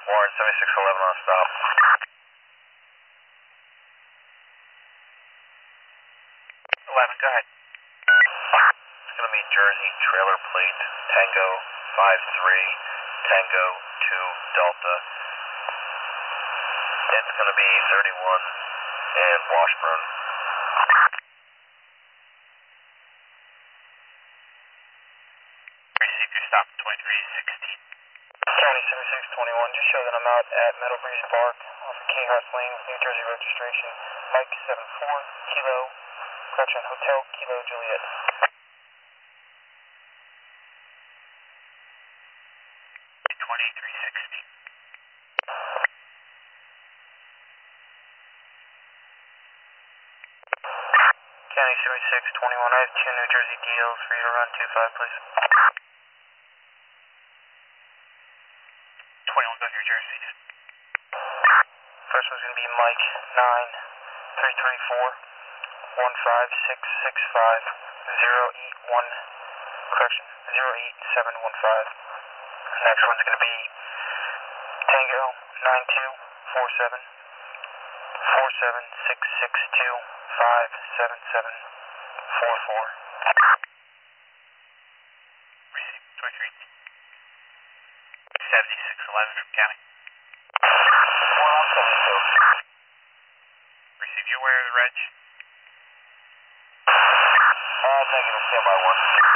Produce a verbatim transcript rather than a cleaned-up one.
Warren seventy-six eleven on stop. eleven, go ahead. It's going to be Jersey trailer plate Tango five three Tango two Delta. It's going to be thirty-one and Washburn. Received your stop twenty-three sixteen. County seventy-six twenty-one, just show that I'm out at Meadow Breeze Park off of Kayhouse Lane, New Jersey registration. Mike seven four, Kilo, correction, Hotel Kilo Juliet. twenty-three sixteen. County seventy-six twenty-one, I have two New Jersey deals for you to run two five, please. twenty-one, go New Jersey. First one's going to be Mike nine three three four one five six six five zero eight one, correction, zero eight seven one five. Next one's going to be Tango nine two four seven four seven six six two five seven seven four four. Received twenty-three seventy-six eleven from County. Well, I'm seventy-two. Received, you aware of the reg? Uh, negative, stand by one.